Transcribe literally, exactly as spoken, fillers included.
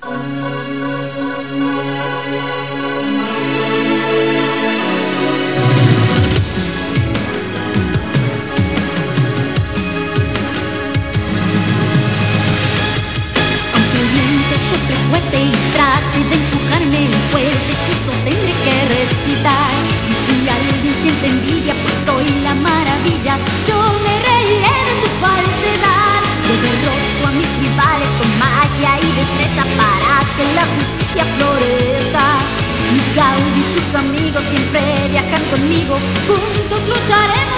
Y trate de empujarme un fuerte hechizo tendré que recitar. Y si alguien siente envidia, pues soy la maravilla. Yo me reiré de su falsedad. Yo derroto a mis rivales con magia y destreza para que la justicia florezca. Y Gaudí y sus amigos siempre viajan conmigo. Juntos lucharemos